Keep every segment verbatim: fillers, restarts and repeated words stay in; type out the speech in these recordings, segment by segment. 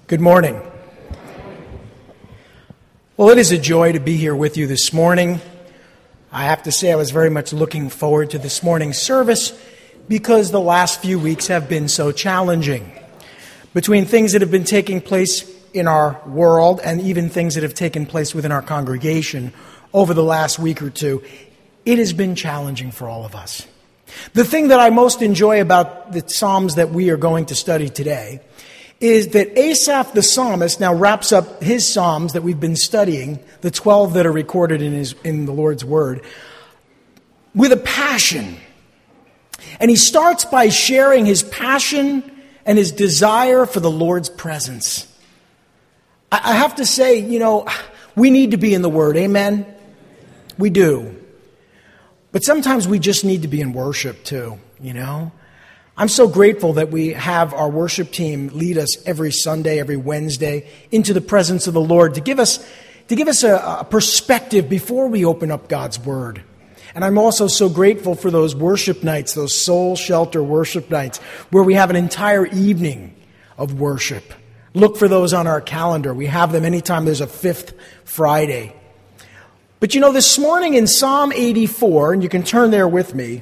Good morning. Well, it is a joy to be here with you this morning. I have to say I was very much looking forward to this morning's service because the last few weeks have been so challenging. Between things that have been taking place in our world and even things that have taken place within our congregation over the last week or two, it has been challenging for all of us. The thing that I most enjoy about the Psalms that we are going to study today is that Asaph the psalmist now wraps up his Psalms that we've been studying, the twelve that are recorded in his in the Lord's Word, with a passion. And he starts by sharing his passion and his desire for the Lord's presence. I, I have to say, you know, we need to be in the Word, amen? We do. But sometimes we just need to be in worship too, you know? I'm so grateful that we have our worship team lead us every Sunday, every Wednesday into the presence of the Lord to give us to give us a, a perspective before we open up God's Word. And I'm also so grateful for those worship nights, those soul shelter worship nights, where we have an entire evening of worship. Look for those on our calendar. We have them anytime there's a fifth Friday. But you know, this morning in Psalm eighty-four, and you can turn there with me,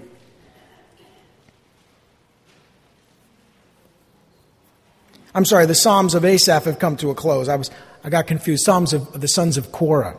I'm sorry, the Psalms of Asaph have come to a close. I was, I got confused. Psalms of the sons of Korah.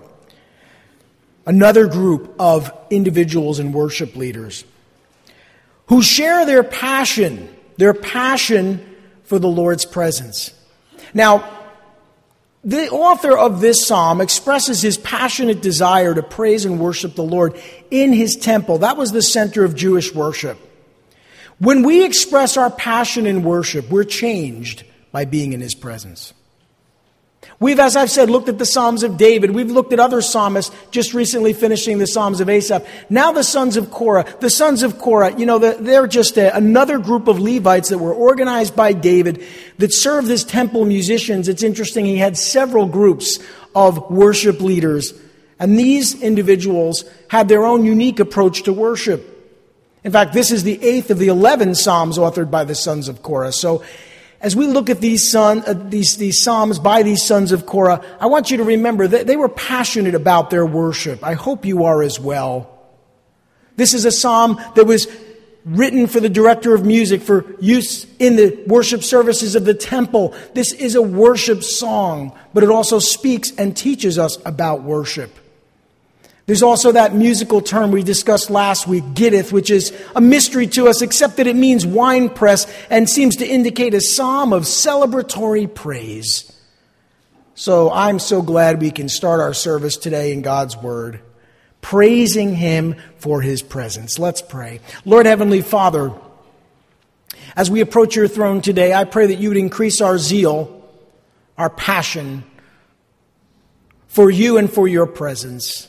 Another group of individuals and worship leaders who share their passion, their passion for the Lord's presence. Now, the author of this psalm expresses his passionate desire to praise and worship the Lord in his temple. That was the center of Jewish worship. When we express our passion in worship, we're changed by being in his presence. We've, as I've said, looked at the Psalms of David. We've looked at other psalmists, just recently finishing the Psalms of Asaph. Now the sons of Korah. The sons of Korah, you know, they're just a, another group of Levites that were organized by David that served as temple musicians. It's interesting, he had several groups of worship leaders. And these individuals had their own unique approach to worship. In fact, this is the eighth of the eleven Psalms authored by the sons of Korah. So, as we look at these, son, uh, these, these Psalms by these sons of Korah, I want you to remember that they were passionate about their worship. I hope you are as well. This is a psalm that was written for the director of music for use in the worship services of the temple. This is a worship song, but it also speaks and teaches us about worship. There's also that musical term we discussed last week, gittith, which is a mystery to us, except that it means winepress and seems to indicate a psalm of celebratory praise. So I'm so glad we can start our service today in God's Word, praising Him for His presence. Let's pray. Lord Heavenly Father, as we approach your throne today, I pray that you would increase our zeal, our passion for you and for your presence.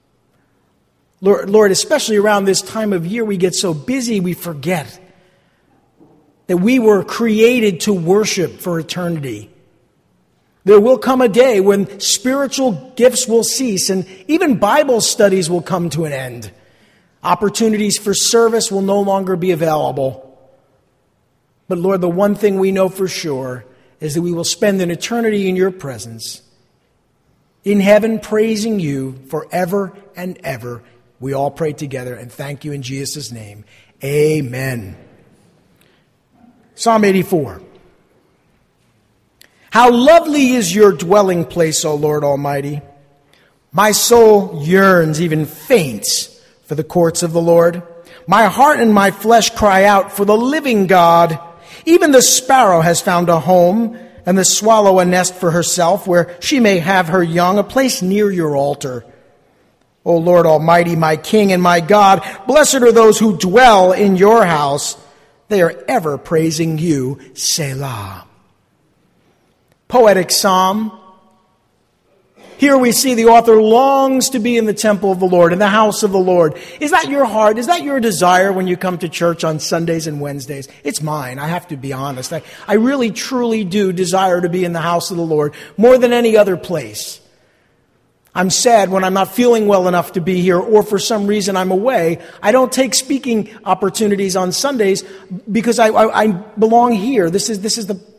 Lord, Lord, especially around this time of year, we get so busy we forget that we were created to worship for eternity. There will come a day when spiritual gifts will cease and even Bible studies will come to an end. Opportunities for service will no longer be available. But Lord, the one thing we know for sure is that we will spend an eternity in your presence, in heaven praising you forever and ever. We all pray together and thank you in Jesus' name. Amen. Psalm eighty-four. How lovely is your dwelling place, O Lord Almighty. My soul yearns, even faints, for the courts of the Lord. My heart and my flesh cry out for the living God. Even the sparrow has found a home, and the swallow a nest for herself, where she may have her young, a place near your altar. O Lord Almighty, my King and my God, blessed are those who dwell in your house. They are ever praising you, Selah. Poetic psalm. Here we see the author longs to be in the temple of the Lord, in the house of the Lord. Is that your heart? Is that your desire when you come to church on Sundays and Wednesdays? It's mine. I have to be honest. I, I really, truly do desire to be in the house of the Lord more than any other place. I'm sad when I'm not feeling well enough to be here, or for some reason I'm away. I don't take speaking opportunities on Sundays because I, I, I belong here. This is, this is the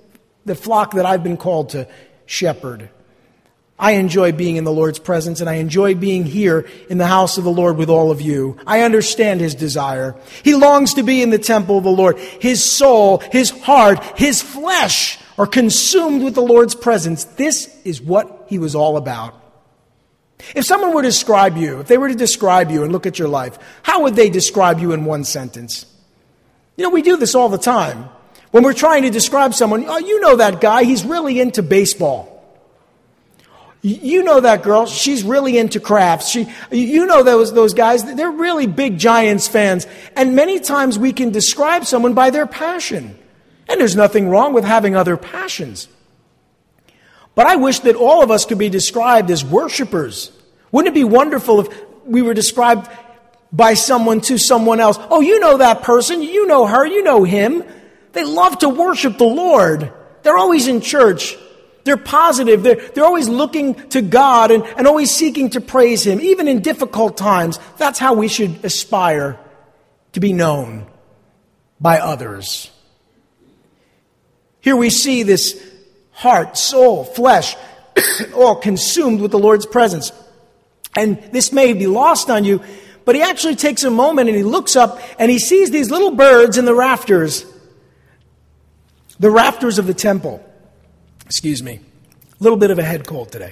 the flock that I've been called to shepherd. I enjoy being in the Lord's presence, and I enjoy being here in the house of the Lord with all of you. I understand his desire. He longs to be in the temple of the Lord. His soul, his heart, his flesh are consumed with the Lord's presence. This is what he was all about. If someone were to describe you, if they were to describe you and look at your life, how would they describe you in one sentence? You know, we do this all the time. When we're trying to describe someone, oh, you know that guy, he's really into baseball. You know that girl, she's really into crafts. She, you know those, those guys, they're really big Giants fans. And many times we can describe someone by their passion. And there's nothing wrong with having other passions. But I wish that all of us could be described as worshipers. Wouldn't it be wonderful if we were described by someone to someone else? Oh, you know that person, you know her, you know him. They love to worship the Lord. They're always in church. They're positive. They're, they're always looking to God and, and always seeking to praise him, even in difficult times. That's how we should aspire to be known by others. Here we see this heart, soul, flesh, all consumed with the Lord's presence. And this may be lost on you, but he actually takes a moment and he looks up and he sees these little birds in the rafters, the rafters of the temple. Excuse me. A little bit of a head cold today.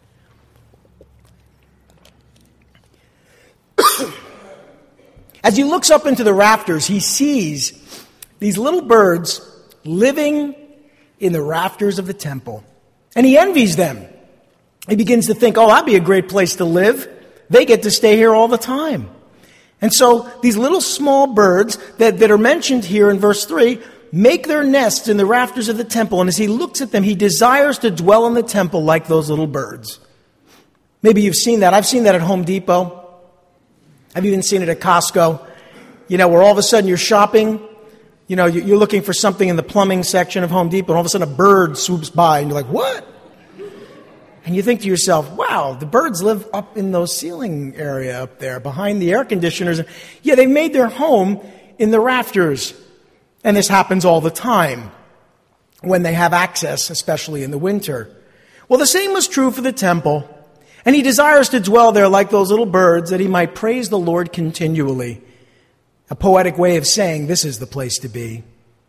As he looks up into the rafters, he sees these little birds living in the rafters of the temple. And he envies them. He begins to think, oh, that'd be a great place to live. They get to stay here all the time. And so these little small birds that, that are mentioned here in verse three make their nests in the rafters of the temple. And as he looks at them, he desires to dwell in the temple like those little birds. Maybe you've seen that. I've seen that at Home Depot. I've even seen it at Costco. You know, where all of a sudden you're shopping. You know, you're looking for something in the plumbing section of Home Depot, and all of a sudden a bird swoops by, and you're like, what? And you think to yourself, wow, the birds live up in those ceiling area up there behind the air conditioners. Yeah, they made their home in the rafters. And this happens all the time when they have access, especially in the winter. Well, the same was true for the temple. And he desires to dwell there like those little birds, that he might praise the Lord continually. A poetic way of saying this is the place to be.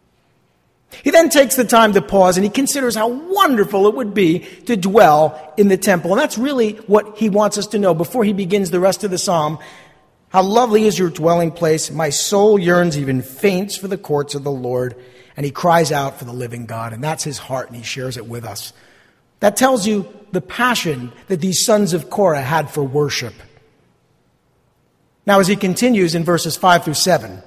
He then takes the time to pause and he considers how wonderful it would be to dwell in the temple. And that's really what he wants us to know before he begins the rest of the psalm. How lovely is your dwelling place. My soul yearns, even faints, for the courts of the Lord. And he cries out for the living God. And that's his heart, and he shares it with us. That tells you the passion that these sons of Korah had for worship. Now, as he continues in verses five through seven,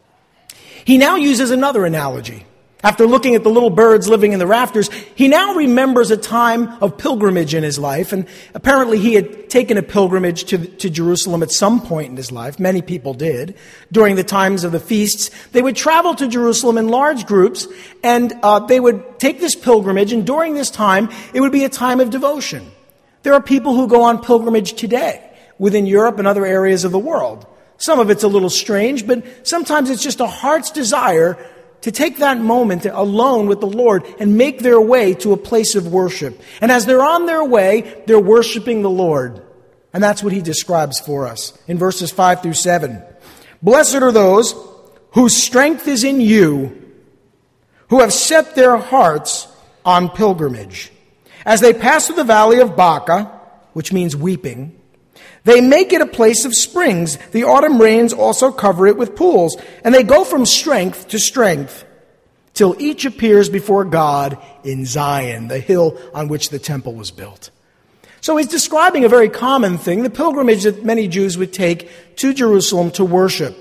he now uses another analogy. After looking at the little birds living in the rafters, he now remembers a time of pilgrimage in his life. And apparently he had taken a pilgrimage to, to Jerusalem at some point in his life. Many people did. During the times of the feasts, they would travel to Jerusalem in large groups, and uh, they would take this pilgrimage. And during this time, it would be a time of devotion. There are people who go on pilgrimage today within Europe and other areas of the world. Some of it's a little strange, but sometimes it's just a heart's desire to take that moment alone with the Lord and make their way to a place of worship. And as they're on their way, they're worshiping the Lord. And that's what he describes for us in verses five through seven. Blessed are those whose strength is in you, who have set their hearts on pilgrimage. As they pass through the valley of Baca, which means weeping, they make it a place of springs. The autumn rains also cover it with pools. And they go from strength to strength till each appears before God in Zion, the hill on which the temple was built. So he's describing a very common thing, the pilgrimage that many Jews would take to Jerusalem to worship.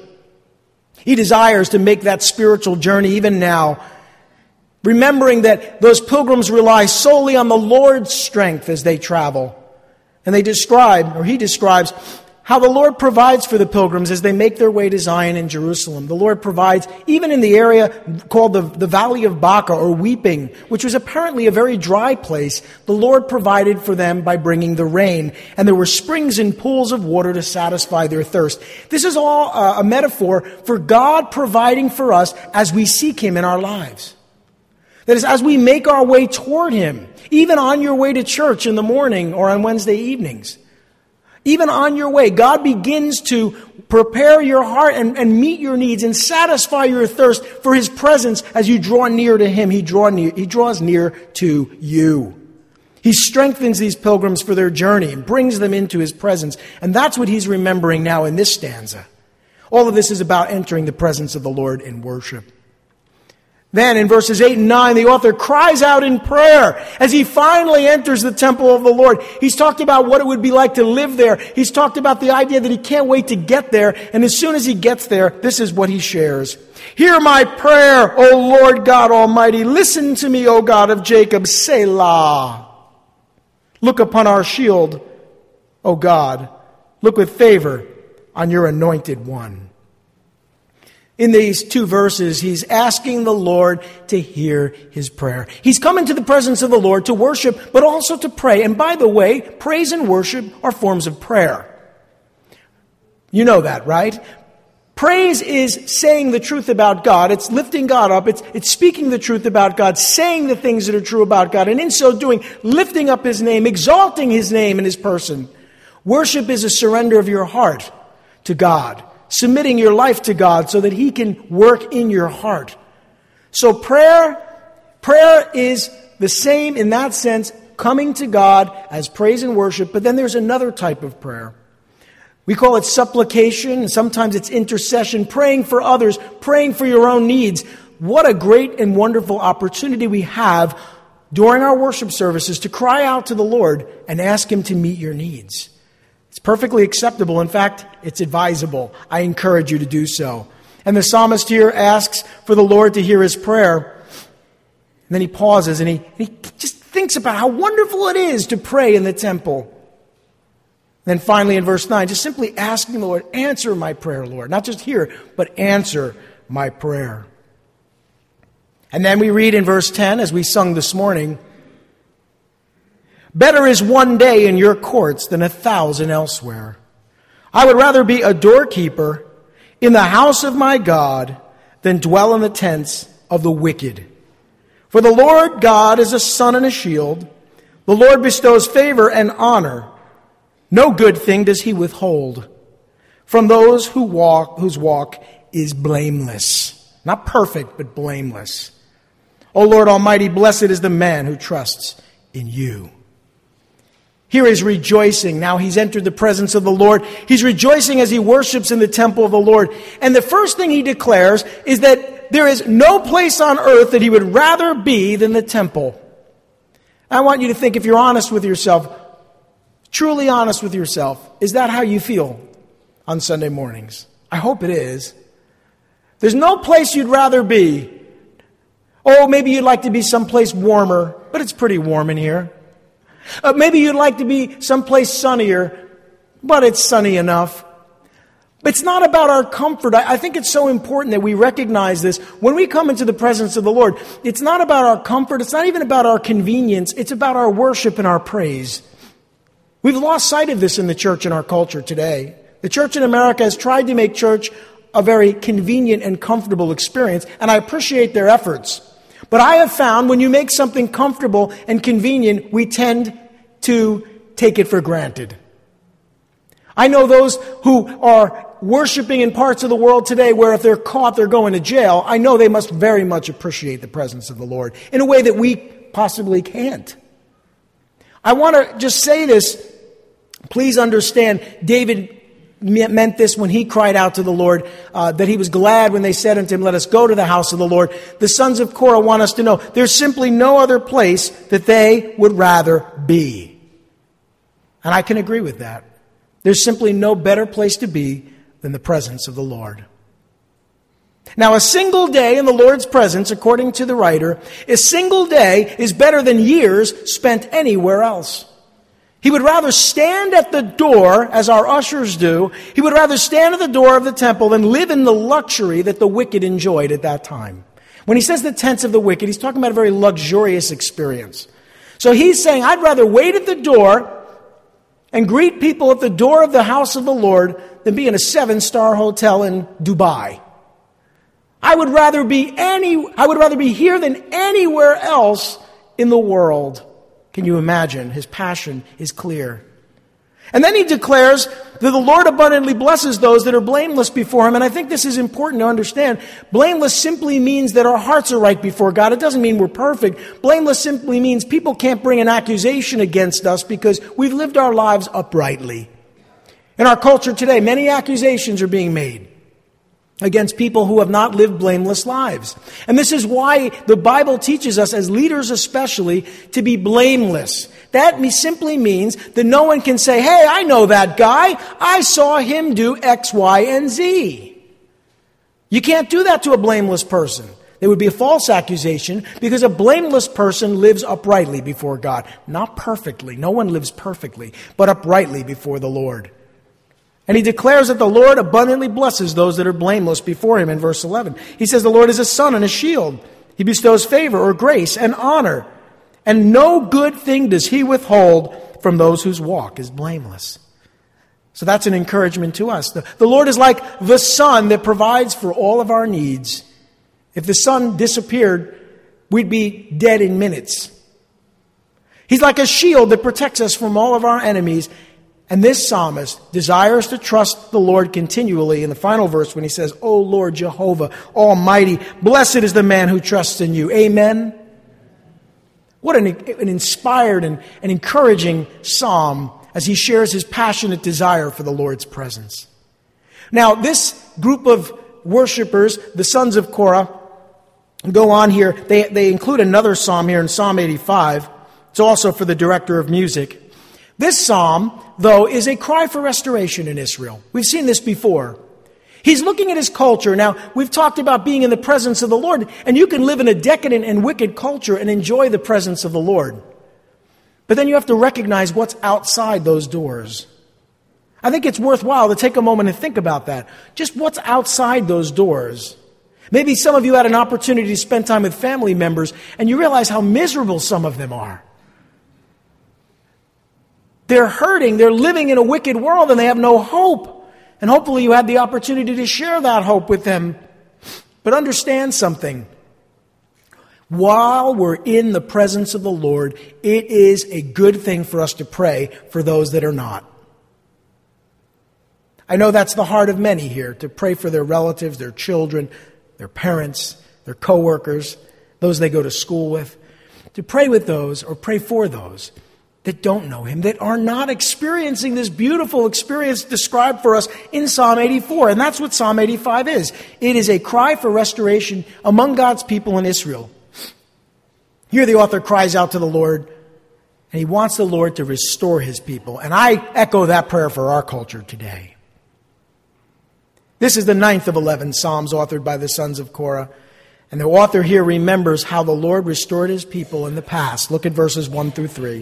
He desires to make that spiritual journey even now, remembering that those pilgrims rely solely on the Lord's strength as they travel. And they describe, or he describes, how the Lord provides for the pilgrims as they make their way to Zion in Jerusalem. The Lord provides, even in the area called the, the Valley of Baca, or Weeping, which was apparently a very dry place. The Lord provided for them by bringing the rain. And there were springs and pools of water to satisfy their thirst. This is all uh, a metaphor for God providing for us as we seek him in our lives. That is, as we make our way toward Him, even on your way to church in the morning or on Wednesday evenings, even on your way, God begins to prepare your heart and, and meet your needs and satisfy your thirst for His presence as you draw near to Him. He, draw near, he draws near to you. He strengthens these pilgrims for their journey and brings them into His presence. And that's what He's remembering now in this stanza. All of this is about entering the presence of the Lord in worship. Then in verses eight and nine, the author cries out in prayer as he finally enters the temple of the Lord. He's talked about what it would be like to live there. He's talked about the idea that he can't wait to get there. And as soon as he gets there, this is what he shares. Hear my prayer, O Lord God Almighty. Listen to me, O God of Jacob. Selah. Look upon our shield, O God. Look with favor on your anointed one. In these two verses, he's asking the Lord to hear his prayer. He's come into the presence of the Lord to worship, but also to pray. And by the way, praise and worship are forms of prayer. You know that, right? Praise is saying the truth about God. It's lifting God up. It's, it's speaking the truth about God, saying the things that are true about God. And in so doing, lifting up His name, exalting His name and His person. Worship is a surrender of your heart to God. Submitting your life to God so that He can work in your heart. So prayer, prayer is the same in that sense, coming to God as praise and worship, but then there's another type of prayer. We call it supplication, and sometimes it's intercession, praying for others, praying for your own needs. What a great and wonderful opportunity we have during our worship services to cry out to the Lord and ask Him to meet your needs. It's perfectly acceptable. In fact, it's advisable. I encourage you to do so. And the psalmist here asks for the Lord to hear his prayer. And then he pauses and he, he just thinks about how wonderful it is to pray in the temple. And then finally in verse nine, just simply asking the Lord, answer my prayer, Lord. Not just hear, but answer my prayer. And then we read in verse ten, as we sung this morning, better is one day in your courts than a thousand elsewhere. I would rather be a doorkeeper in the house of my God than dwell in the tents of the wicked. For the Lord God is a sun and a shield. The Lord bestows favor and honor. No good thing does He withhold from those who walk, whose walk is blameless. Not perfect, but blameless. O Lord Almighty, blessed is the man who trusts in you. Here is rejoicing. Now he's entered the presence of the Lord. He's rejoicing as he worships in the temple of the Lord. And the first thing he declares is that there is no place on earth that he would rather be than the temple. I want you to think, if you're honest with yourself, truly honest with yourself, is that how you feel on Sunday mornings? I hope it is. There's no place you'd rather be. Oh, maybe you'd like to be someplace warmer, but it's pretty warm in here. Uh, maybe you'd like to be someplace sunnier, but it's sunny enough. But it's not about our comfort. I, I think it's so important that we recognize this. When we come into the presence of the Lord, it's not about our comfort. It's not even about our convenience. It's about our worship and our praise. We've lost sight of this in the church and our culture today. The church in America has tried to make church a very convenient and comfortable experience, and I appreciate their efforts. But I have found when you make something comfortable and convenient, we tend to take it for granted. I know those who are worshiping in parts of the world today where if they're caught, they're going to jail. I know they must very much appreciate the presence of the Lord in a way that we possibly can't. I want to just say this. Please understand, David meant this when he cried out to the Lord, uh, that he was glad when they said unto him, let us go to the house of the Lord. The sons of Korah want us to know there's simply no other place that they would rather be. And I can agree with that. There's simply no better place to be than the presence of the Lord. Now, a single day in the Lord's presence, according to the writer, a single day is better than years spent anywhere else. He would rather stand at the door, as our ushers do. He would rather stand at the door of the temple than live in the luxury that the wicked enjoyed at that time. When he says the tents of the wicked, he's talking about a very luxurious experience. So he's saying, I'd rather wait at the door and greet people at the door of the house of the Lord than be in a seven-star hotel in Dubai. I would rather be any, I would rather be here than anywhere else in the world. Can you imagine? His passion is clear. And then he declares that the Lord abundantly blesses those that are blameless before him. And I think this is important to understand. Blameless simply means that our hearts are right before God. It doesn't mean we're perfect. Blameless simply means people can't bring an accusation against us because we've lived our lives uprightly. In our culture today, many accusations are being made against people who have not lived blameless lives. And this is why the Bible teaches us, as leaders especially, to be blameless. That simply means that no one can say, hey, I know that guy. I saw him do X, Y, and Z. You can't do that to a blameless person. It would be a false accusation because a blameless person lives uprightly before God. Not perfectly. No one lives perfectly, but uprightly before the Lord. And he declares that the Lord abundantly blesses those that are blameless before him in verse eleven. He says the Lord is a sun and a shield. He bestows favor or grace and honor. And no good thing does he withhold from those whose walk is blameless. So that's an encouragement to us. The, the Lord is like the sun that provides for all of our needs. If the sun disappeared, we'd be dead in minutes. He's like a shield that protects us from all of our enemies. And this psalmist desires to trust the Lord continually in the final verse when he says, O Lord Jehovah Almighty, blessed is the man who trusts in you. Amen. What an, an inspired and an encouraging psalm as he shares his passionate desire for the Lord's presence. Now, this group of worshipers, the sons of Korah, go on here. They, they include another psalm here in Psalm eighty-five. It's also for the director of music. This psalm, though, is a cry for restoration in Israel. We've seen this before. He's looking at his culture. Now, we've talked about being in the presence of the Lord, and you can live in a decadent and wicked culture and enjoy the presence of the Lord. But then you have to recognize what's outside those doors. I think it's worthwhile to take a moment and think about that. Just what's outside those doors. Maybe some of you had an opportunity to spend time with family members, and you realize how miserable some of them are. They're hurting. They're living in a wicked world and they have no hope. And hopefully you had the opportunity to share that hope with them. But understand something. While we're in the presence of the Lord, it is a good thing for us to pray for those that are not. I know that's the heart of many here, to pray for their relatives, their children, their parents, their coworkers, those they go to school with. To pray with those or pray for those that don't know him, that are not experiencing this beautiful experience described for us in Psalm eighty-four. And that's what Psalm eighty-five is. It is a cry for restoration among God's people in Israel. Here the author cries out to the Lord, and he wants the Lord to restore his people. And I echo that prayer for our culture today. This is the ninth of eleven Psalms authored by the sons of Korah. And the author here remembers how the Lord restored his people in the past. Look at verses one through three.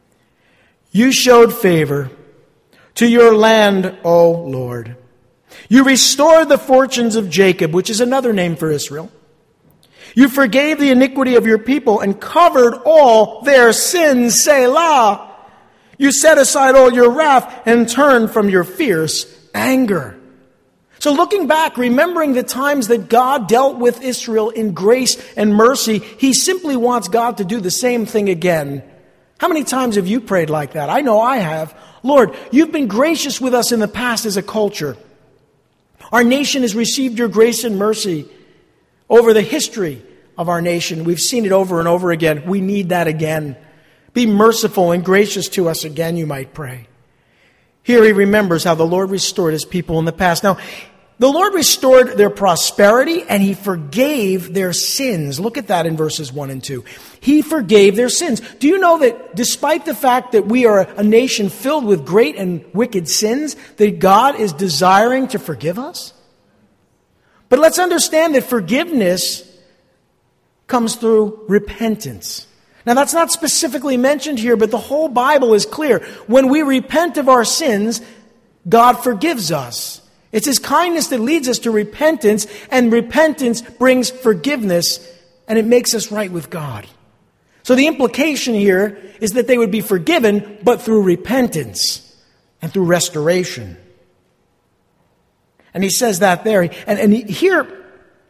You showed favor to your land, O Lord. You restored the fortunes of Jacob, which is another name for Israel. You forgave the iniquity of your people and covered all their sins, Selah. You set aside all your wrath and turned from your fierce anger. So looking back, remembering the times that God dealt with Israel in grace and mercy, he simply wants God to do the same thing again. How many times have you prayed like that? I know I have. Lord, you've been gracious with us in the past as a culture. Our nation has received your grace and mercy over the history of our nation. We've seen it over and over again. We need that again. Be merciful and gracious to us again, you might pray. Here he remembers how the Lord restored his people in the past. Now, the Lord restored their prosperity and he forgave their sins. Look at that in verses one and two. He forgave their sins. Do you know that despite the fact that we are a nation filled with great and wicked sins, that God is desiring to forgive us? But let's understand that forgiveness comes through repentance. Now that's not specifically mentioned here, but the whole Bible is clear. When we repent of our sins, God forgives us. It's his kindness that leads us to repentance, and repentance brings forgiveness, and it makes us right with God. So the implication here is that they would be forgiven, but through repentance and through restoration. And he says that there. And, and here,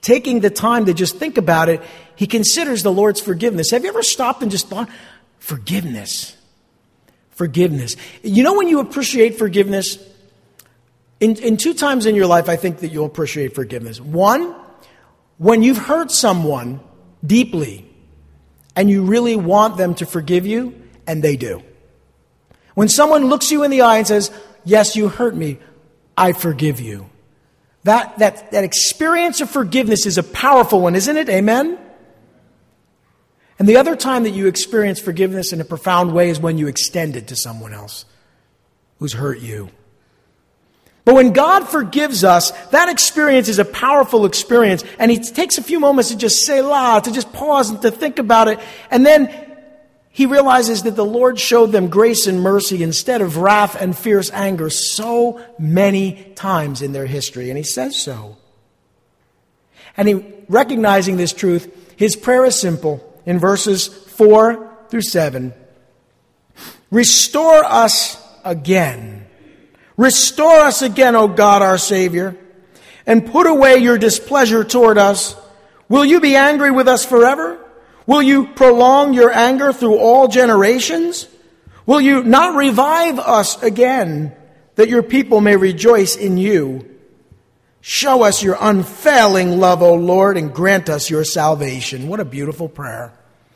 taking the time to just think about it, he considers the Lord's forgiveness. Have you ever stopped and just thought, forgiveness? Forgiveness. You know when you appreciate forgiveness? In, in two times in your life, I think that you'll appreciate forgiveness. One, when you've hurt someone deeply and you really want them to forgive you, and they do. When someone looks you in the eye and says, yes, you hurt me, I forgive you. That, that, that experience of forgiveness is a powerful one, isn't it? Amen? And the other time that you experience forgiveness in a profound way is when you extend it to someone else who's hurt you. But when God forgives us, that experience is a powerful experience. And he takes a few moments to just say, la, to just pause and to think about it. And then he realizes that the Lord showed them grace and mercy instead of wrath and fierce anger so many times in their history. And he says so. And he, recognizing this truth, his prayer is simple in verses four through seven. Restore us again. Restore us again, O God, our Savior, and put away your displeasure toward us. Will you be angry with us forever? Will you prolong your anger through all generations? Will you not revive us again, that your people may rejoice in you? Show us your unfailing love, O Lord, and grant us your salvation. What a beautiful prayer.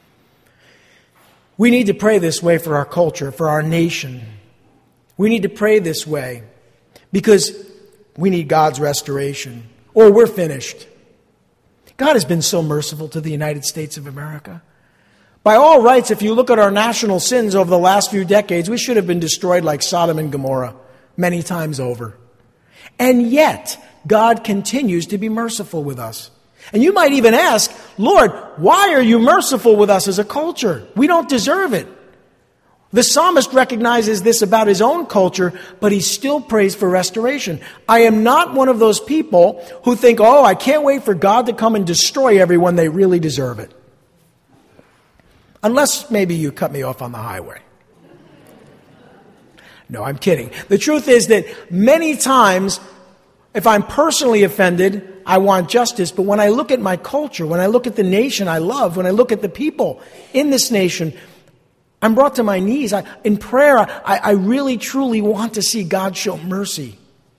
We need to pray this way for our culture, for our nation. We need to pray this way because we need God's restoration, or we're finished. God has been so merciful to the United States of America. By all rights, if you look at our national sins over the last few decades, we should have been destroyed like Sodom and Gomorrah many times over. And yet, God continues to be merciful with us. And you might even ask, Lord, why are you merciful with us as a culture? We don't deserve it. The psalmist recognizes this about his own culture, but he still prays for restoration. I am not one of those people who think, oh, I can't wait for God to come and destroy everyone. They really deserve it. Unless maybe you cut me off on the highway. No, I'm kidding. The truth is that many times, if I'm personally offended, I want justice. But when I look at my culture, when I look at the nation I love, when I look at the people in this nation, I'm brought to my knees. I, in prayer, I, I really, truly want to see God show mercy.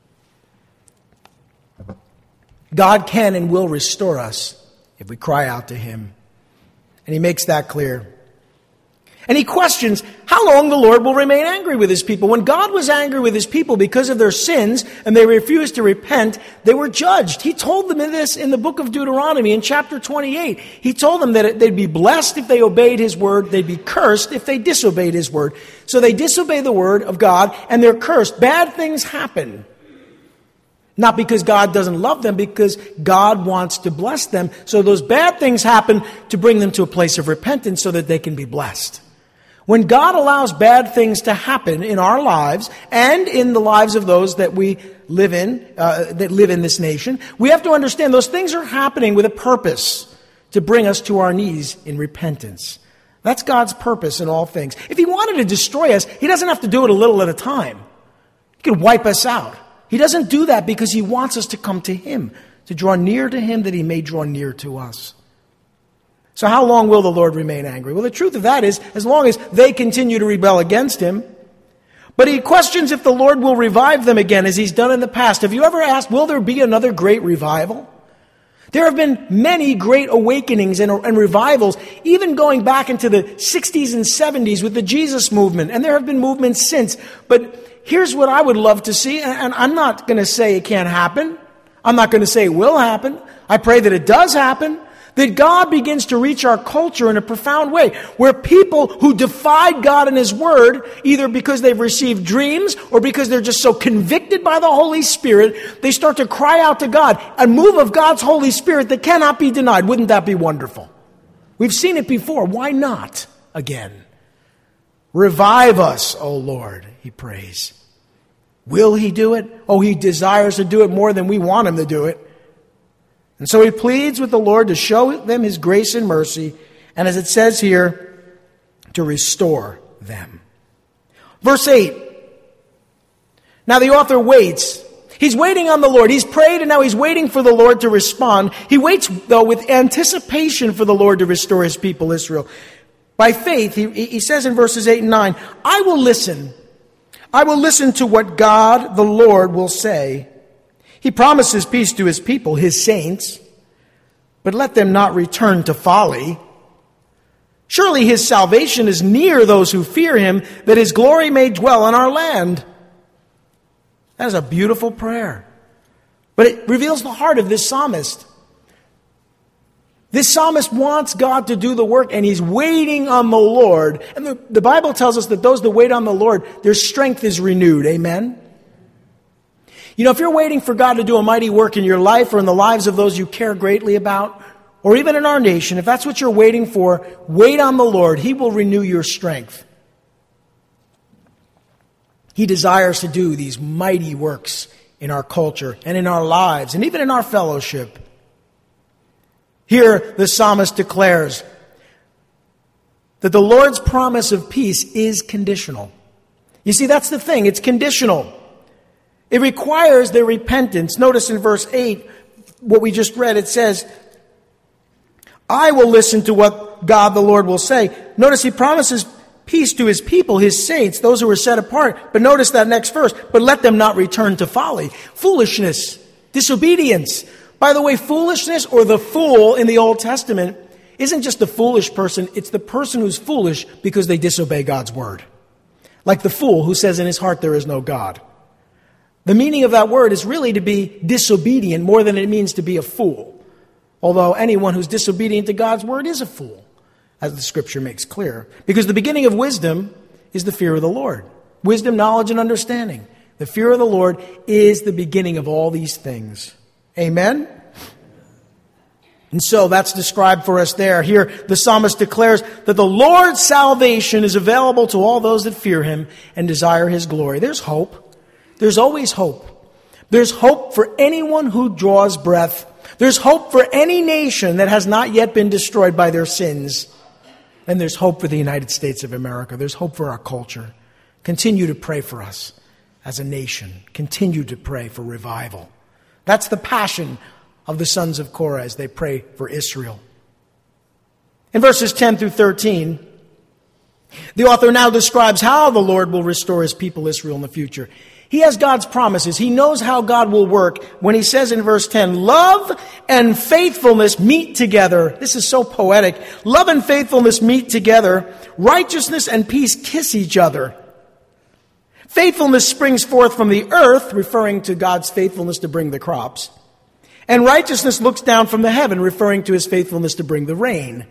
God can and will restore us if we cry out to Him. And He makes that clear. And He questions how long the Lord will remain angry with His people. When God was angry with His people because of their sins and they refused to repent, they were judged. He told them this in the book of Deuteronomy in chapter twenty-eight. He told them that they'd be blessed if they obeyed His word. They'd be cursed if they disobeyed His word. So they disobey the word of God and they're cursed. Bad things happen. Not because God doesn't love them, because God wants to bless them. So those bad things happen to bring them to a place of repentance so that they can be blessed. When God allows bad things to happen in our lives and in the lives of those that we live in, uh, that live in this nation, we have to understand those things are happening with a purpose to bring us to our knees in repentance. That's God's purpose in all things. If He wanted to destroy us, He doesn't have to do it a little at a time. He could wipe us out. He doesn't do that because He wants us to come to Him, to draw near to Him that He may draw near to us. So how long will the Lord remain angry? Well, the truth of that is, as long as they continue to rebel against Him. But He questions if the Lord will revive them again, as He's done in the past. Have you ever asked, will there be another great revival? There have been many great awakenings and, and revivals, even going back into the sixties and seventies with the Jesus movement. And there have been movements since. But here's what I would love to see, and I'm not going to say it can't happen. I'm not going to say it will happen. I pray that it does happen. That God begins to reach our culture in a profound way, where people who defied God and His Word, either because they've received dreams or because they're just so convicted by the Holy Spirit, they start to cry out to God, a move of God's Holy Spirit that cannot be denied. Wouldn't that be wonderful? We've seen it before. Why not again? Revive us, O Lord, He prays. Will He do it? Oh, He desires to do it more than we want Him to do it. And so he pleads with the Lord to show them His grace and mercy, and as it says here, to restore them. Verse eight. Now the author waits. He's waiting on the Lord. He's prayed and now he's waiting for the Lord to respond. He waits, though, with anticipation for the Lord to restore his people, Israel. By faith, he, he says in verses eight and nine, I will listen. I will listen to what God, the Lord, will say. He promises peace to his people, his saints, but let them not return to folly. Surely his salvation is near those who fear him, that his glory may dwell in our land. That is a beautiful prayer. But it reveals the heart of this psalmist. This psalmist wants God to do the work, and he's waiting on the Lord. And the, the Bible tells us that those that wait on the Lord, their strength is renewed. Amen? You know, if you're waiting for God to do a mighty work in your life or in the lives of those you care greatly about, or even in our nation, if that's what you're waiting for, wait on the Lord. He will renew your strength. He desires to do these mighty works in our culture and in our lives and even in our fellowship. Here, the psalmist declares that the Lord's promise of peace is conditional. You see, that's the thing. It's conditional. It requires their repentance. Notice in verse eight, what we just read, it says, I will listen to what God the Lord will say. Notice he promises peace to his people, his saints, those who are set apart. But notice that next verse, but let them not return to folly. Foolishness, disobedience. By the way, foolishness or the fool in the Old Testament isn't just the foolish person, it's the person who's foolish because they disobey God's word. Like the fool who says in his heart there is no God. The meaning of that word is really to be disobedient more than it means to be a fool. Although anyone who's disobedient to God's word is a fool, as the scripture makes clear. Because the beginning of wisdom is the fear of the Lord. Wisdom, knowledge, and understanding. The fear of the Lord is the beginning of all these things. Amen? And so that's described for us there. Here, the psalmist declares that the Lord's salvation is available to all those that fear him and desire his glory. There's hope. There's always hope. There's hope for anyone who draws breath. There's hope for any nation that has not yet been destroyed by their sins. And there's hope for the United States of America. There's hope for our culture. Continue to pray for us as a nation. Continue to pray for revival. That's the passion of the sons of Korah as they pray for Israel. In verses ten through thirteen, the author now describes how the Lord will restore his people Israel in the future. He has God's promises. He knows how God will work when he says in verse ten, love and faithfulness meet together. This is so poetic. Love and faithfulness meet together. Righteousness and peace kiss each other. Faithfulness springs forth from the earth, referring to God's faithfulness to bring the crops. And righteousness looks down from the heaven, referring to his faithfulness to bring the rain.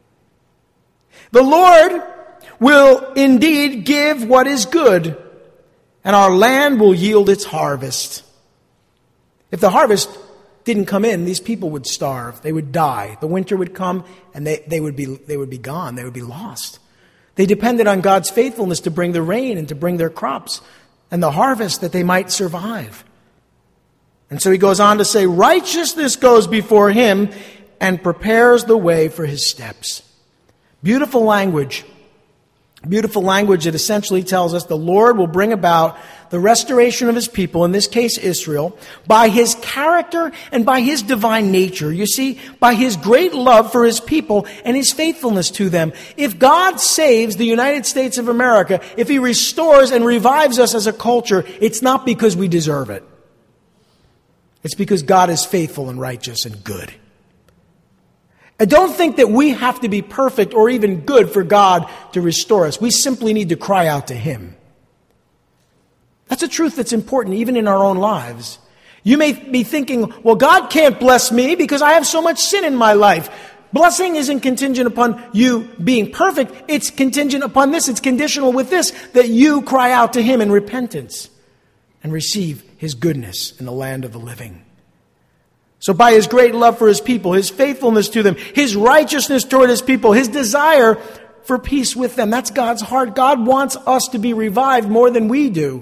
The Lord will indeed give what is good, and our land will yield its harvest. If the harvest didn't come in, these people would starve. They would die. The winter would come, and they, they would be they would be gone. They would be lost. They depended on God's faithfulness to bring the rain and to bring their crops and the harvest that they might survive. And so he goes on to say, righteousness goes before him and prepares the way for his steps. Beautiful language. Beautiful language that essentially tells us the Lord will bring about the restoration of his people, in this case Israel, by his character and by his divine nature. You see, by his great love for his people and his faithfulness to them. If God saves the United States of America, if he restores and revives us as a culture, it's not because we deserve it. It's because God is faithful and righteous and good. And don't think that we have to be perfect or even good for God to restore us. We simply need to cry out to him. That's a truth that's important even in our own lives. You may be thinking, well, God can't bless me because I have so much sin in my life. Blessing isn't contingent upon you being perfect. It's contingent upon this. It's conditional with this, that you cry out to him in repentance and receive his goodness in the land of the living. So by his great love for his people, his faithfulness to them, his righteousness toward his people, his desire for peace with them, that's God's heart. God wants us to be revived more than we do.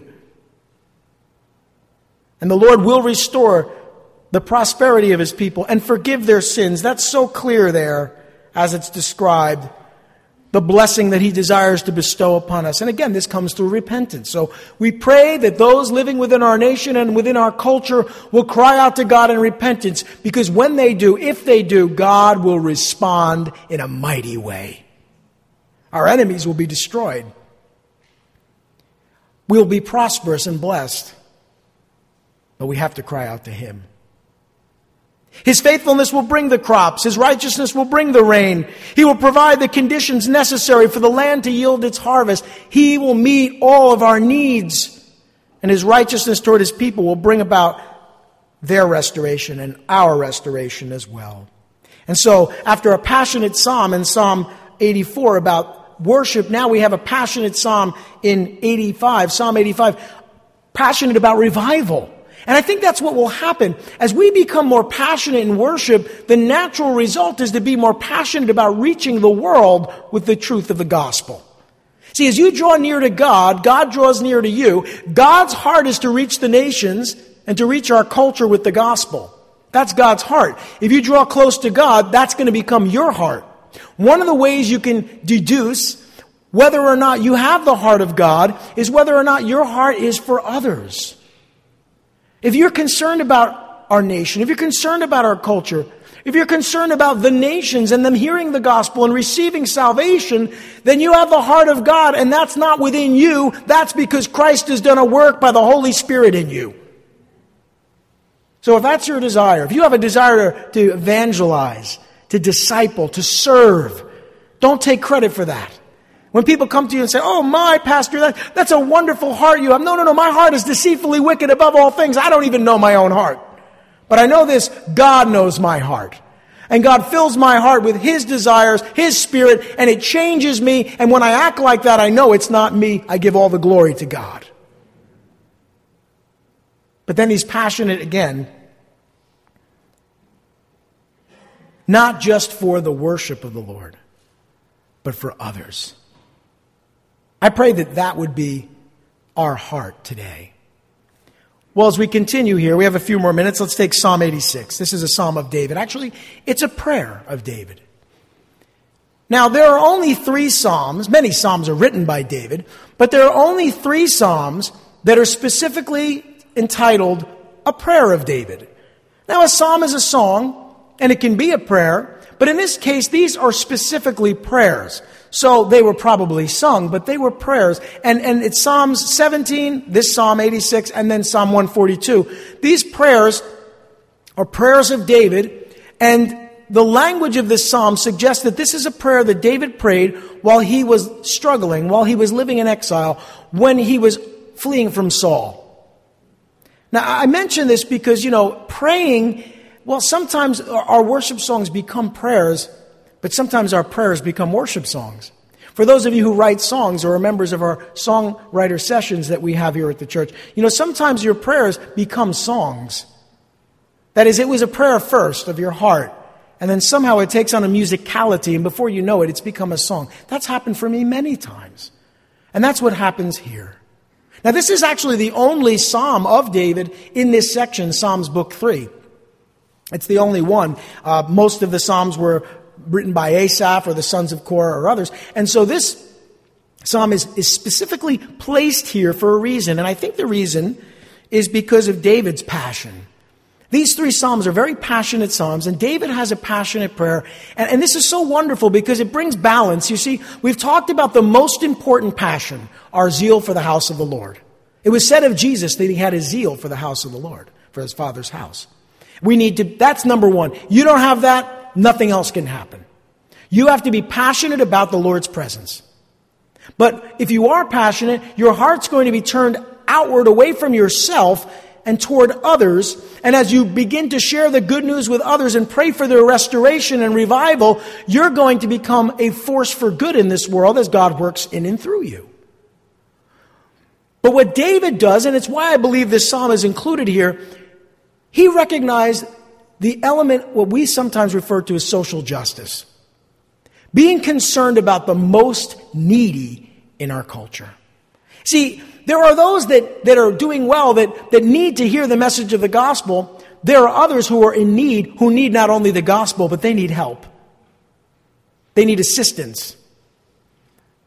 And the Lord will restore the prosperity of his people and forgive their sins. That's so clear there as it's described. the blessing that he desires to bestow upon us. And again, this comes through repentance. So we pray that those living within our nation and within our culture will cry out to God in repentance, because when they do, if they do, God will respond in a mighty way. Our enemies will be destroyed. We'll be prosperous and blessed. But we have to cry out to him. His faithfulness will bring the crops. His righteousness will bring the rain. He will provide the conditions necessary for the land to yield its harvest. He will meet all of our needs. And his righteousness toward his people will bring about their restoration and our restoration as well. And so, after a passionate psalm in Psalm eighty-four about worship, now we have a passionate psalm in eighty-five, Psalm eighty-five, passionate about revival. And I think that's what will happen. As we become more passionate in worship, the natural result is to be more passionate about reaching the world with the truth of the gospel. See, as you draw near to God, God draws near to you. God's heart is to reach the nations and to reach our culture with the gospel. That's God's heart. If you draw close to God, that's going to become your heart. One of the ways you can deduce whether or not you have the heart of God is whether or not your heart is for others. If you're concerned about our nation, if you're concerned about our culture, if you're concerned about the nations and them hearing the gospel and receiving salvation, then you have the heart of God, and that's not within you. That's because Christ has done a work by the Holy Spirit in you. So if that's your desire, if you have a desire to evangelize, to disciple, to serve, don't take credit for that. When people come to you and say, oh, my pastor, that, that's a wonderful heart you have. No, no, no, my heart is deceitfully wicked above all things. I don't even know my own heart. But I know this, God knows my heart. And God fills my heart with his desires, his spirit, and it changes me. And when I act like that, I know it's not me. I give all the glory to God. But then he's passionate again, not just for the worship of the Lord, but for others. I pray that that would be our heart today. Well, as we continue here, we have a few more minutes. Let's take Psalm eighty-six. This is a psalm of David. Actually, it's a prayer of David. Now, there are only three psalms. Many psalms are written by David, but there are only three psalms that are specifically entitled a prayer of David. Now, a psalm is a song, and it can be a prayer, but in this case, these are specifically prayers. So they were probably sung, but they were prayers. And, and it's Psalms seventeen, this Psalm eighty-six, and then Psalm one forty-two. These prayers are prayers of David, and the language of this psalm suggests that this is a prayer that David prayed while he was struggling, while he was living in exile, when he was fleeing from Saul. Now, I mention this because, you know, praying, well, sometimes our worship songs become prayers, but sometimes our prayers become worship songs. For those of you who write songs or are members of our songwriter sessions that we have here at the church, you know, sometimes your prayers become songs. That is, it was a prayer first of your heart, and then somehow it takes on a musicality, and before you know it, it's become a song. That's happened for me many times. And that's what happens here. Now, this is actually the only psalm of David in this section, Psalms Book three. It's the only one. Uh, most of the psalms were written by Asaph or the sons of Korah or others. And so this psalm is, is specifically placed here for a reason. And I think the reason is because of David's passion. These three psalms are very passionate psalms, and David has a passionate prayer. And, and this is so wonderful because it brings balance. You see, we've talked about the most important passion, our zeal for the house of the Lord. It was said of Jesus that he had a zeal for the house of the Lord, for his Father's house. We need to, that's number one. You don't have that, nothing else can happen. You have to be passionate about the Lord's presence. But if you are passionate, your heart's going to be turned outward away from yourself and toward others. And as you begin to share the good news with others and pray for their restoration and revival, you're going to become a force for good in this world as God works in and through you. But what David does, and it's why I believe this psalm is included here, he recognized the element, what we sometimes refer to as social justice. Being concerned about the most needy in our culture. See, there are those that, that are doing well, that, that need to hear the message of the gospel. There are others who are in need, who need not only the gospel, but they need help. They need assistance.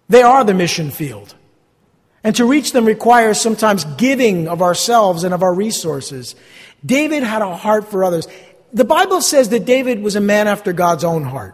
They are the mission field. And to reach them requires sometimes giving of ourselves and of our resources. David had a heart for others. The Bible says that David was a man after God's own heart.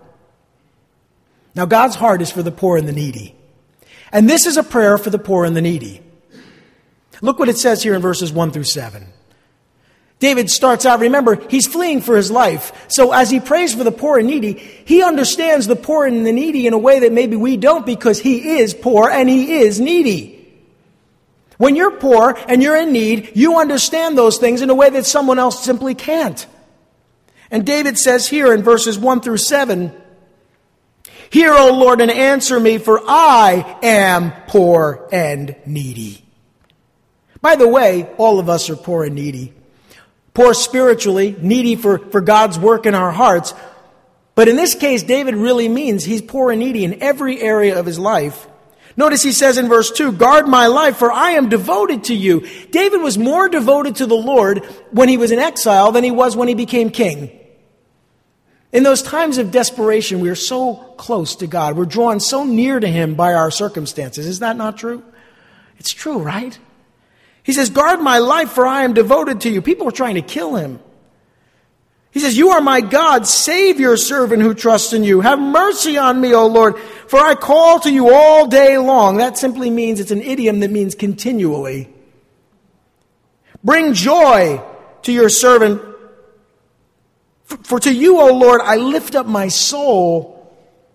Now, God's heart is for the poor and the needy. And this is a prayer for the poor and the needy. Look what it says here in verses one through seven. David starts out, remember, he's fleeing for his life. So as he prays for the poor and needy, he understands the poor and the needy in a way that maybe we don't, because he is poor and he is needy. When you're poor and you're in need, you understand those things in a way that someone else simply can't. And David says here in verses one through seven, "Hear, O Lord, and answer me, for I am poor and needy." By the way, all of us are poor and needy. Poor spiritually, needy for, for God's work in our hearts. But in this case, David really means he's poor and needy in every area of his life. Notice he says in verse two, "Guard my life, for I am devoted to you." David was more devoted to the Lord when he was in exile than he was when he became king. In those times of desperation, we are so close to God. We're drawn so near to Him by our circumstances. Is that not true? It's true, right? He says, "Guard my life, for I am devoted to you." People were trying to kill him. He says, "You are my God. Save your servant who trusts in you. Have mercy on me, O Lord, for I call to you all day long." That simply means, it's an idiom that means continually. "Bring joy to your servant. For to you, O Lord, I lift up my soul."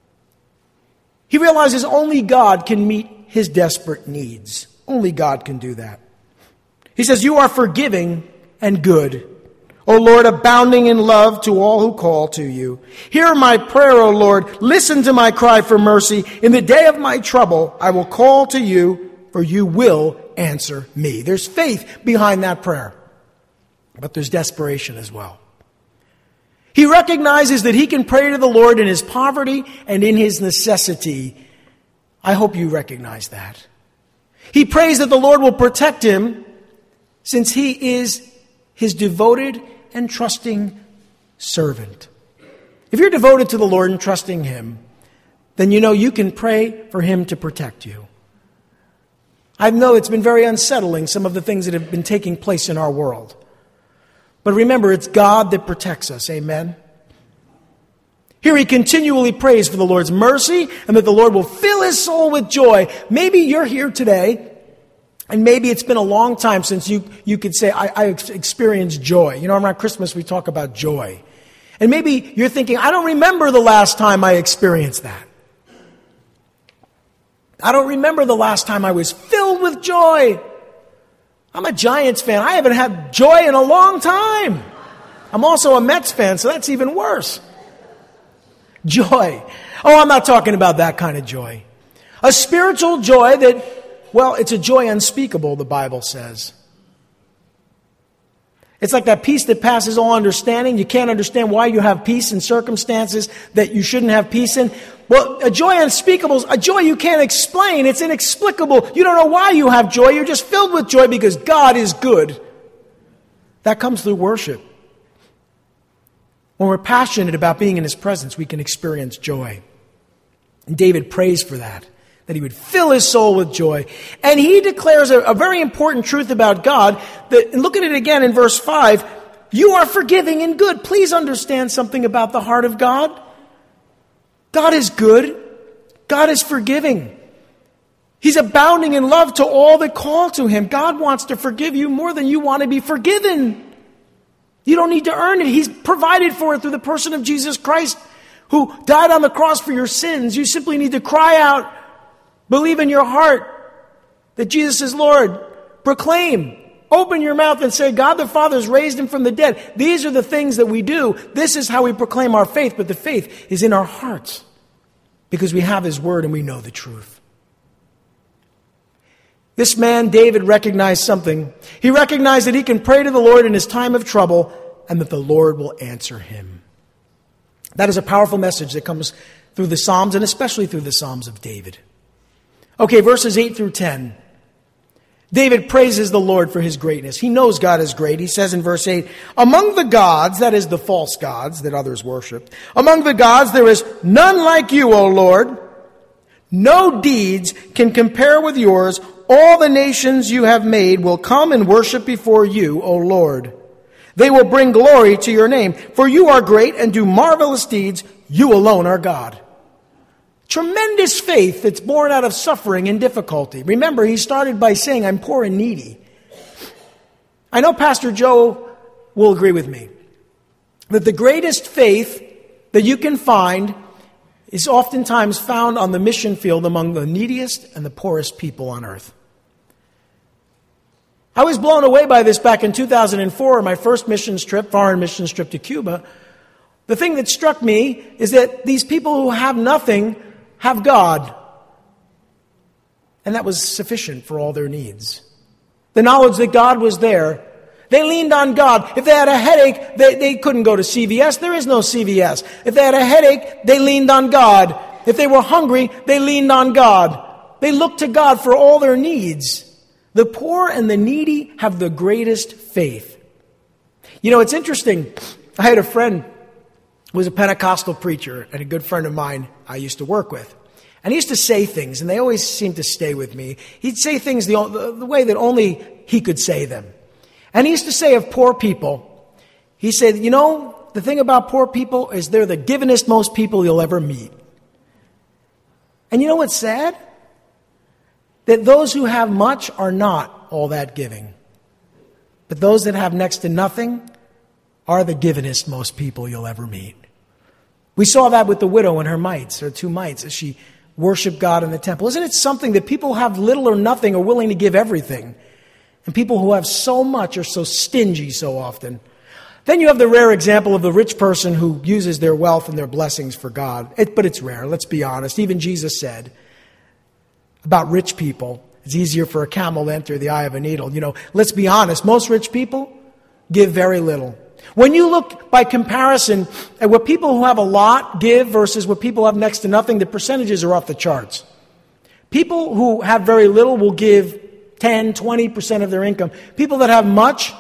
He realizes only God can meet his desperate needs. Only God can do that. He says, "You are forgiving and good, O Lord, abounding in love to all who call to you. Hear my prayer, O Lord. Listen to my cry for mercy. In the day of my trouble, I will call to you, for you will answer me." There's faith behind that prayer, but there's desperation as well. He recognizes that he can pray to the Lord in his poverty and in his necessity. I hope you recognize that. He prays that the Lord will protect him, since he is his devoted and trusting servant. If you're devoted to the Lord and trusting him, then you know you can pray for him to protect you. I know it's been very unsettling, some of the things that have been taking place in our world. But remember, it's God that protects us. Amen? Here he continually prays for the Lord's mercy and that the Lord will fill his soul with joy. Maybe you're here today, and maybe it's been a long time since you, you could say, I, I experienced joy. You know, around Christmas we talk about joy. And maybe you're thinking, I don't remember the last time I experienced that. I don't remember the last time I was filled with joy. I'm a Giants fan. I haven't had joy in a long time. I'm also a Mets fan, so that's even worse. Joy. Oh, I'm not talking about that kind of joy. A spiritual joy that, well, it's a joy unspeakable, the Bible says. It's like that peace that passes all understanding. You can't understand why you have peace in circumstances that you shouldn't have peace in. Well, a joy unspeakable is a joy you can't explain. It's inexplicable. You don't know why you have joy. You're just filled with joy because God is good. That comes through worship. When we're passionate about being in His presence, we can experience joy. And David prays for that, that he would fill his soul with joy. And he declares a, a very important truth about God. That, and look at it again in verse five. You are forgiving and good. Please understand something about the heart of God. God is good. God is forgiving. He's abounding in love to all that call to Him. God wants to forgive you more than you want to be forgiven. You don't need to earn it. He's provided for it through the person of Jesus Christ, who died on the cross for your sins. You simply need to cry out, believe in your heart that Jesus is Lord. Proclaim. Open your mouth and say, God the Father has raised Him from the dead. These are the things that we do. This is how we proclaim our faith. But the faith is in our hearts because we have His word and we know the truth. This man, David, recognized something. He recognized that he can pray to the Lord in his time of trouble and that the Lord will answer him. That is a powerful message that comes through the Psalms and especially through the Psalms of David. Okay, verses eight through ten. David praises the Lord for His greatness. He knows God is great. He says in verse eight, among the gods, that is the false gods that others worship, among the gods there is none like you, O Lord. No deeds can compare with yours. All the nations you have made will come and worship before you, O Lord. They will bring glory to your name, for you are great and do marvelous deeds. You alone are God. Tremendous faith that's born out of suffering and difficulty. Remember, he started by saying, I'm poor and needy. I know Pastor Joe will agree with me that the greatest faith that you can find is oftentimes found on the mission field among the neediest and the poorest people on earth. I was blown away by this back in two thousand four, my first missions trip, foreign missions trip to Cuba. The thing that struck me is that these people who have nothing have God. And that was sufficient for all their needs. The knowledge that God was there. They leaned on God. If they had a headache, they, they couldn't go to C V S. There is no C V S. If they had a headache, they leaned on God. If they were hungry, they leaned on God. They looked to God for all their needs. The poor and the needy have the greatest faith. You know, it's interesting. I had a friend who was a Pentecostal preacher and a good friend of mine I used to work with. And he used to say things, and they always seemed to stay with me. He'd say things the, the, the way that only he could say them. And he used to say of poor people, he said, you know, the thing about poor people is they're the givingest most people you'll ever meet. And you know what's sad? That those who have much are not all that giving. But those that have next to nothing are the givingest most people you'll ever meet. We saw that with the widow and her mites, her two mites, as she worshiped God in the temple. Isn't it something that people who have little or nothing are willing to give everything? And people who have so much are so stingy so often. Then you have the rare example of the rich person who uses their wealth and their blessings for God. It, but it's rare, let's be honest. Even Jesus said about rich people, it's easier for a camel to enter the eye of a needle. You know, let's be honest, most rich people give very little. When you look by comparison at what people who have a lot give versus what people have next to nothing, the percentages are off the charts. People who have very little will give ten, twenty percent of their income. People that have much,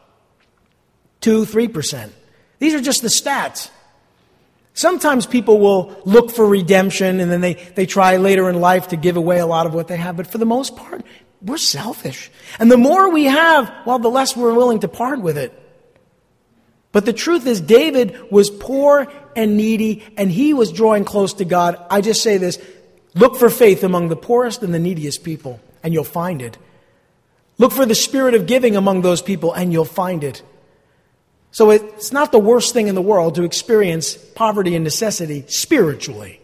two, three percent. These are just the stats. Sometimes people will look for redemption and then they, they try later in life to give away a lot of what they have. But for the most part, we're selfish. And the more we have, well, the less we're willing to part with it. But the truth is, David was poor and needy, and he was drawing close to God. I just say this, look for faith among the poorest and the neediest people, and you'll find it. Look for the spirit of giving among those people, and you'll find it. So it's not the worst thing in the world to experience poverty and necessity spiritually.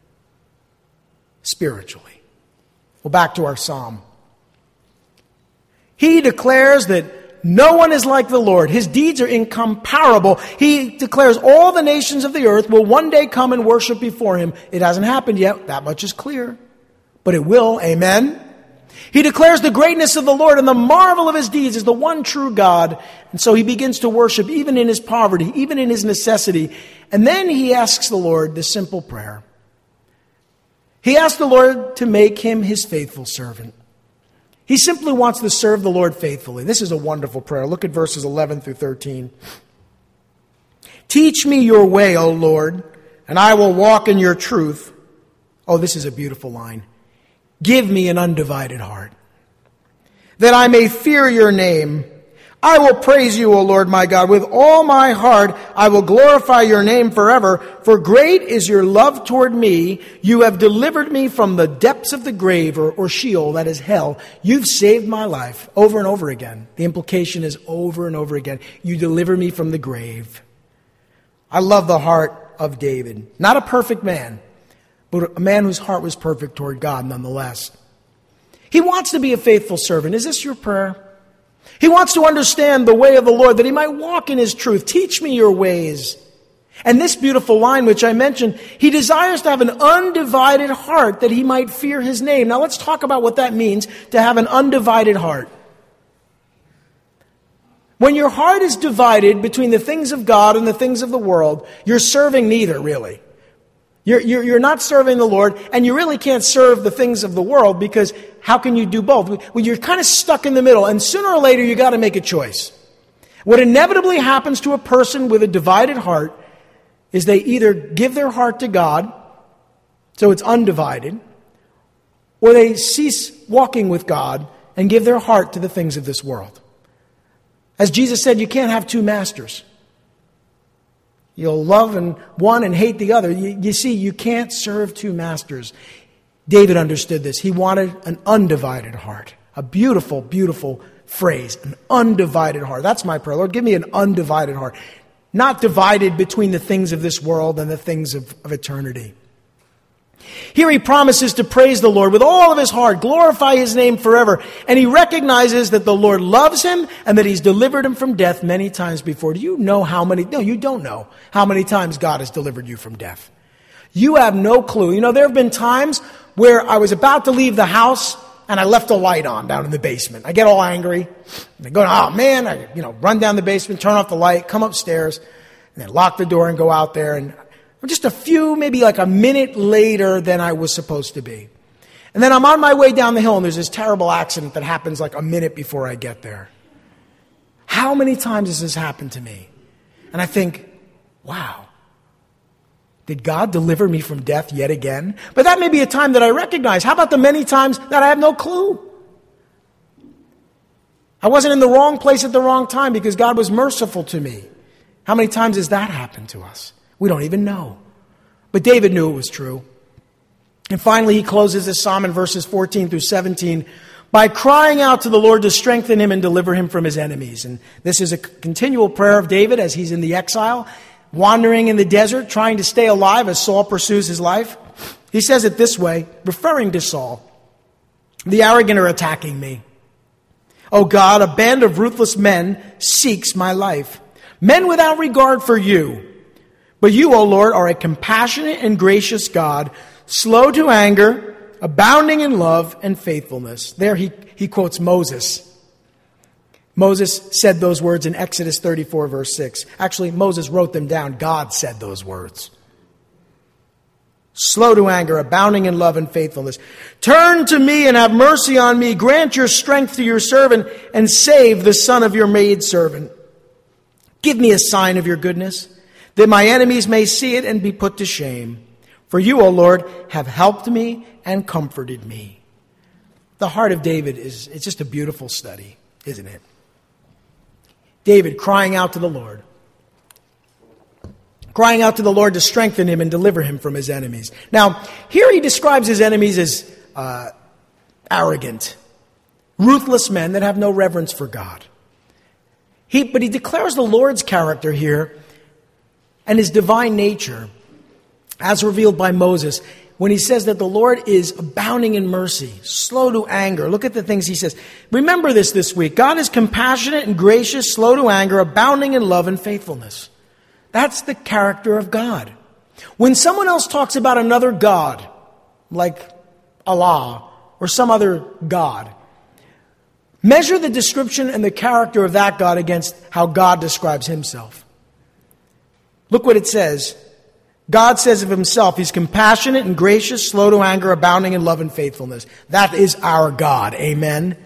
Spiritually. Well, back to our psalm. He declares that no one is like the Lord. His deeds are incomparable. He declares all the nations of the earth will one day come and worship before him. It hasn't happened yet. That much is clear. But it will. Amen. He declares the greatness of the Lord and the marvel of his deeds is the one true God. And so he begins to worship even in his poverty, even in his necessity. And then he asks the Lord this simple prayer. He asks the Lord to make him his faithful servant. He simply wants to serve the Lord faithfully. This is a wonderful prayer. Look at verses eleven through thirteen. Teach me your way, O Lord, and I will walk in your truth. Oh, this is a beautiful line. Give me an undivided heart, that I may fear your name. I will praise you, O Lord my God. With all my heart I will glorify your name forever. For great is your love toward me. You have delivered me from the depths of the grave, or, or Sheol, that is hell. You've saved my life over and over again. The implication is over and over again. You deliver me from the grave. I love the heart of David. Not a perfect man, but a man whose heart was perfect toward God nonetheless. He wants to be a faithful servant. Is this your prayer? He wants to understand the way of the Lord, that he might walk in his truth. Teach me your ways. And this beautiful line, which I mentioned, he desires to have an undivided heart that he might fear his name. Now let's talk about what that means, to have an undivided heart. When your heart is divided between the things of God and the things of the world, you're serving neither, really. You're, you're, you're not serving the Lord, and you really can't serve the things of the world, because how can you do both? Well, you're kind of stuck in the middle, and sooner or later you got to make a choice. What inevitably happens to a person with a divided heart is they either give their heart to God, so it's undivided, or they cease walking with God and give their heart to the things of this world. As Jesus said, you can't have two masters. You'll love and one and hate the other. You, you see, you can't serve two masters. David understood this. He wanted an undivided heart. A beautiful, beautiful phrase, an undivided heart. That's my prayer. Lord, give me an undivided heart. Not divided between the things of this world and the things of, of eternity. Here he promises to praise the Lord with all of his heart, glorify his name forever. And he recognizes that the Lord loves him and that he's delivered him from death many times before. Do you know how many? No, you don't know how many times God has delivered you from death. You have no clue. You know, there have been times where I was about to leave the house and I left a light on down in the basement. I get all angry. And I go, oh man, I you know run down the basement, turn off the light, come upstairs, and then lock the door and go out there. And just a few, maybe like a minute later than I was supposed to be. And then I'm on my way down the hill and there's this terrible accident that happens like a minute before I get there. How many times has this happened to me? And I think, wow. Did God deliver me from death yet again? But that may be a time that I recognize. How about the many times that I have no clue? I wasn't in the wrong place at the wrong time because God was merciful to me. How many times has that happened to us? We don't even know. But David knew it was true. And finally, he closes this psalm in verses fourteen through seventeen by crying out to the Lord to strengthen him and deliver him from his enemies. And this is a continual prayer of David as he's in the exile, wandering in the desert, trying to stay alive as Saul pursues his life. He says it this way, referring to Saul. The arrogant are attacking me. O God, a band of ruthless men seeks my life. Men without regard for you. But you, O Lord, are a compassionate and gracious God, slow to anger, abounding in love and faithfulness. There he, he quotes Moses. Moses said those words in Exodus thirty-four, verse six. Actually, Moses wrote them down. God said those words. Slow to anger, abounding in love and faithfulness. Turn to me and have mercy on me. Grant your strength to your servant and save the son of your maidservant. Give me a sign of your goodness, that my enemies may see it and be put to shame. For you, O Lord, have helped me and comforted me. The heart of David is it's just a beautiful study, isn't it? David crying out to the Lord. Crying out to the Lord to strengthen him and deliver him from his enemies. Now, here he describes his enemies as uh, arrogant, ruthless men that have no reverence for God. He, but he declares the Lord's character here and his divine nature as revealed by Moses when he says that the Lord is abounding in mercy, slow to anger. Look at the things he says. Remember this this week. God is compassionate and gracious, slow to anger, abounding in love and faithfulness. That's the character of God. When someone else talks about another God, like Allah or some other God, measure the description and the character of that God against how God describes himself. Look what it says. God says of himself, he's compassionate and gracious, slow to anger, abounding in love and faithfulness. That is our God. Amen.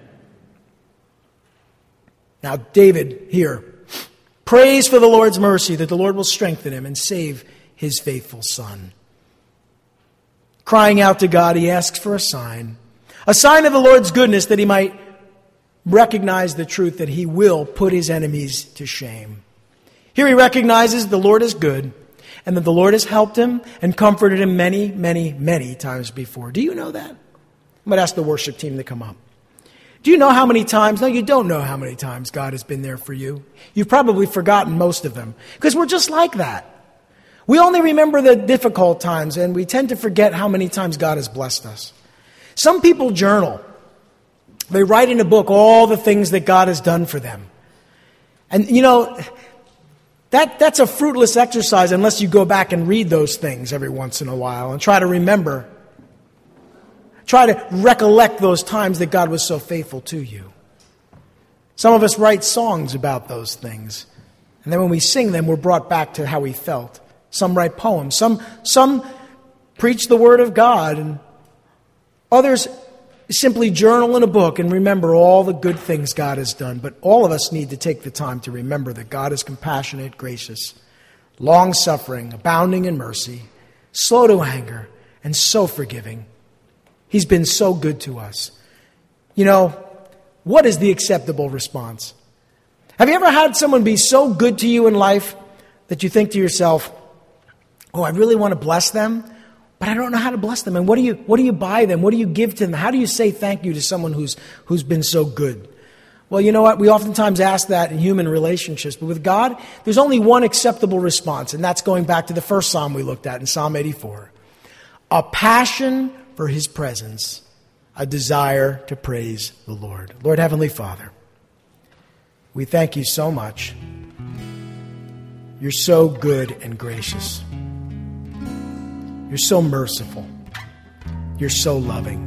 Now, David here prays for the Lord's mercy that the Lord will strengthen him and save his faithful son. Crying out to God, he asks for a sign. A sign of the Lord's goodness that he might recognize the truth that he will put his enemies to shame. Here he recognizes the Lord is good and that the Lord has helped him and comforted him many, many, many times before. Do you know that? I'm going to ask the worship team to come up. Do you know how many times? No, you don't know how many times God has been there for you. You've probably forgotten most of them because we're just like that. We only remember the difficult times and we tend to forget how many times God has blessed us. Some people journal. They write in a book all the things that God has done for them. And, you know, that that's a fruitless exercise unless you go back and read those things every once in a while and try to remember. Try to recollect those times that God was so faithful to you. Some of us write songs about those things. And then when we sing them, we're brought back to how we felt. Some write poems. Some, some preach the Word of God. And others simply journal in a book and remember all the good things God has done. But all of us need to take the time to remember that God is compassionate, gracious, long-suffering, abounding in mercy, slow to anger, and so forgiving. He's been so good to us. You know, what is the acceptable response? Have you ever had someone be so good to you in life that you think to yourself, oh, I really want to bless them, but I don't know how to bless them. And what do you what do you buy them? What do you give to them? How do you say thank you to someone who's who's been so good? Well, you know what? We oftentimes ask that in human relationships. But with God, there's only one acceptable response, and that's going back to the first psalm we looked at in Psalm eighty-four. A passion for His presence, a desire to praise the Lord. Lord Heavenly Father, we thank You so much. You're so good and gracious. You're so merciful. You're so loving.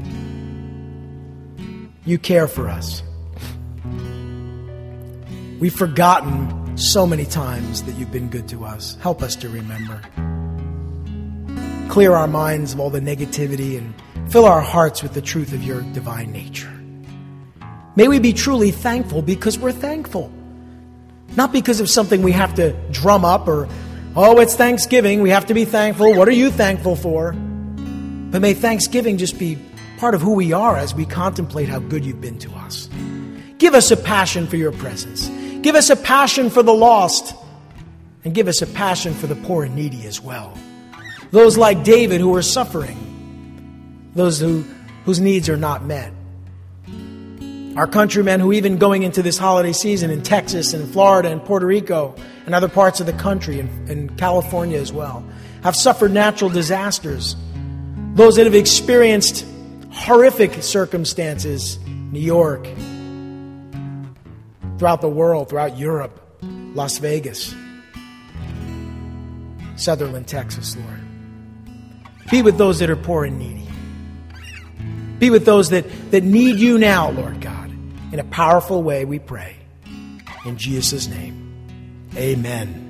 You care for us. We've forgotten so many times that You've been good to us. Help us to remember. Clear our minds of all the negativity and fill our hearts with the truth of Your divine nature. May we be truly thankful because we're thankful. Not because of something we have to drum up or, oh, it's Thanksgiving, we have to be thankful. What are you thankful for? But may Thanksgiving just be part of who we are as we contemplate how good You've been to us. Give us a passion for Your presence. Give us a passion for the lost. And give us a passion for the poor and needy as well. Those like David who are suffering. Those who, whose needs are not met. Our countrymen who even going into this holiday season in Texas and Florida and Puerto Rico and other parts of the country and, and California as well have suffered natural disasters. Those that have experienced horrific circumstances, New York, throughout the world, throughout Europe, Las Vegas, Sutherland, Texas, Lord. Be with those that are poor and needy. Be with those that, that need You now, Lord God. In a powerful way we pray. In Jesus' name, amen.